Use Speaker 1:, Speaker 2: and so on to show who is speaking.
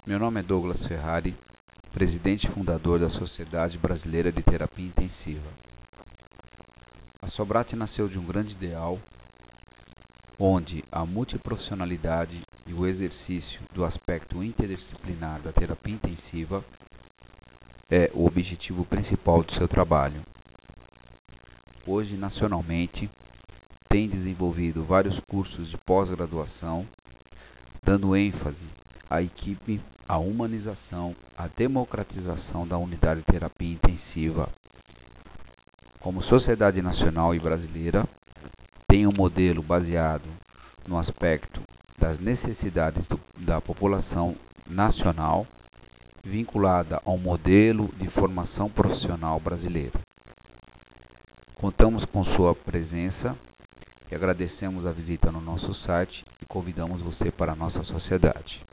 Speaker 1: Meu nome é Douglas Ferrari, presidente e fundador da Sociedade Brasileira de Terapia Intensiva. A Sobrate nasceu de um grande ideal, onde a multiprofissionalidade e o exercício do aspecto interdisciplinar da terapia intensiva é o objetivo principal do seu trabalho. Hoje, nacionalmente, tem desenvolvido vários cursos de pós-graduação, dando ênfase à equipe, à humanização, à democratização da unidade de terapia intensiva. Como sociedade nacional e brasileira, tem um modelo baseado no aspecto das necessidades da população nacional, vinculada ao modelo de formação profissional brasileiro. Contamos com sua presença e agradecemos a visita no nosso site e convidamos você para a nossa sociedade.